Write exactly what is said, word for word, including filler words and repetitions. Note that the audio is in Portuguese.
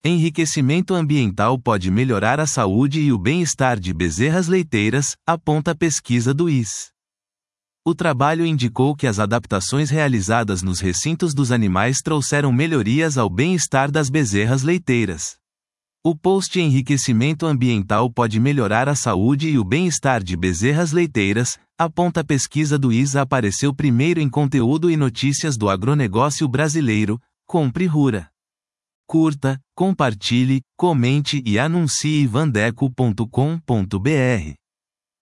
Enriquecimento ambiental pode melhorar a saúde e o bem-estar de bezerras leiteiras, aponta a pesquisa do I S. O trabalho indicou que as adaptações realizadas nos recintos dos animais trouxeram melhorias ao bem-estar das bezerras leiteiras. O post Enriquecimento ambiental pode melhorar a saúde e o bem-estar de bezerras leiteiras, aponta a pesquisa do I S. Apareceu primeiro em conteúdo e notícias do agronegócio brasileiro. Compre Rura. Curta, compartilhe, comente e anuncie vandeco ponto com ponto br.